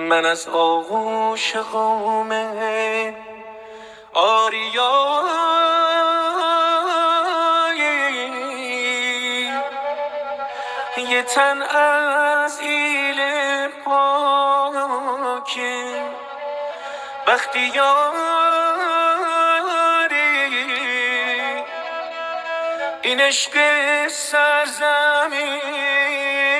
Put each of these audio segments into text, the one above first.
من از آغوش قوم آریایی، یه تن از ایل پاکه بختیاری، این عشق سرزمین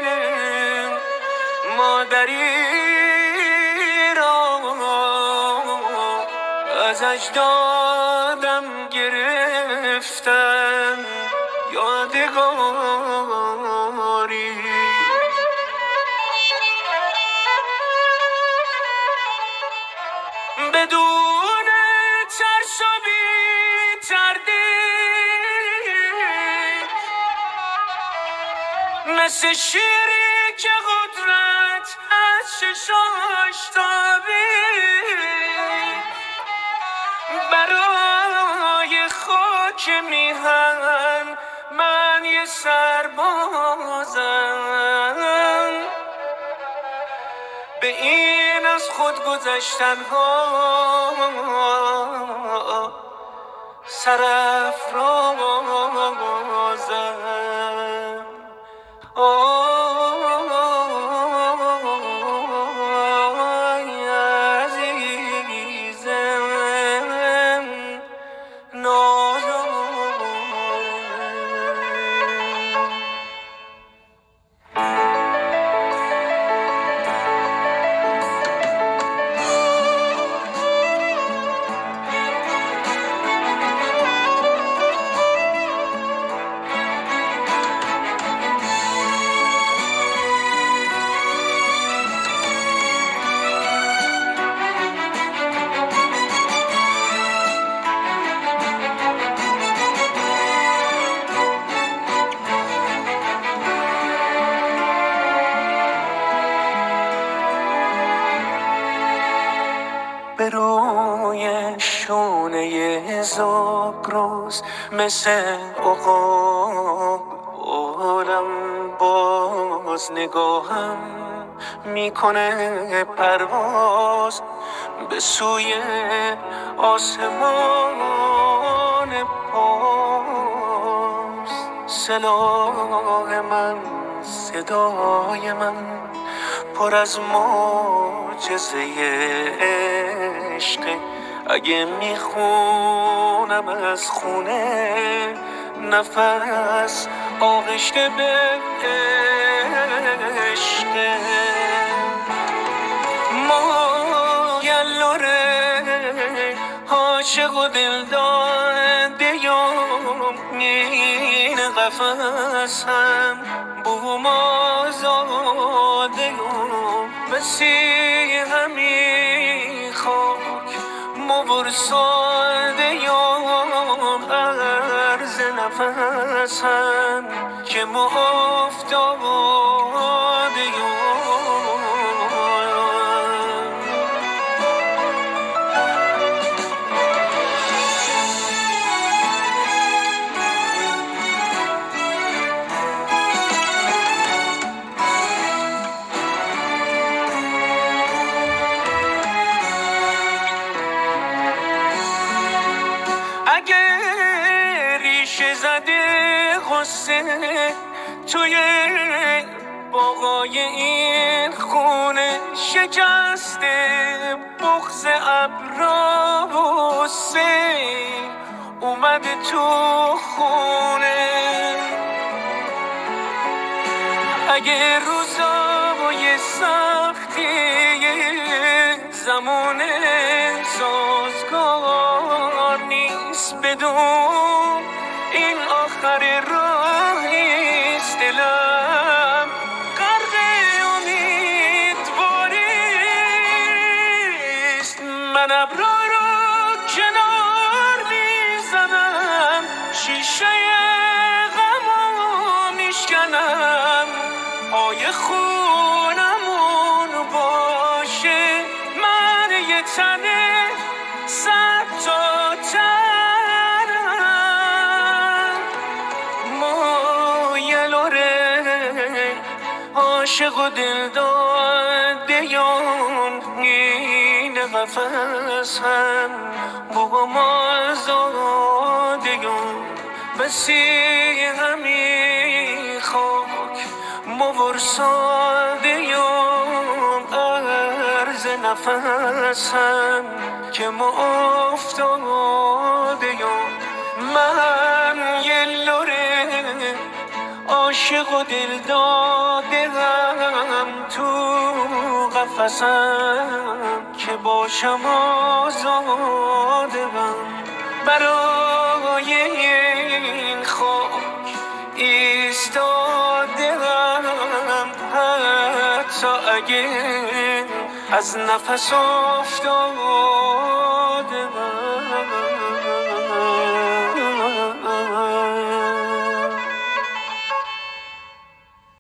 مادری را از اجدادم گرفتن یادگاری. بدون ترس و بی تردید، مثل شیری که قدرت از چشاش تابید، برای خاک میهن من یه سربازم، به این از خود گذشتن ها سرافرازم. آی عزیزم نازم. به روی شونه زاگرس مثل عقاب عالم باز نگاهم میکنه پرواز به سوی آسمان پاس. سلاح من صدای من پر از معجزه عشق، اگه میخونم از خونه نفس آغشته به عشق. ما یلوره عاشق و دل داده این قفصم بوم آزاده مسیحمی خاک مبرساده عرض نفسم که مفتاده توی باغای این خونه شکسته بغض ابرا و سیل اومده تو خونه. اگه روزای سختی زمان سازگار نیست، بدون این آخر راهیست، دلم غرق امیدواریست. من ابرا رو کنار میزنم، شیشه غمو میشکنم، پای خونمون باشه من یه تنه صد تا عاشق و دل دادیان این قفصم بگم آزادیان بسی همی خاک مورسادیان عرض نفسم که ما افتادیان من یه لوره عاشق و دل دادم تو قفسم که باشم آزادم برای این خاک ایستادم حتی اگه از نفس افتادم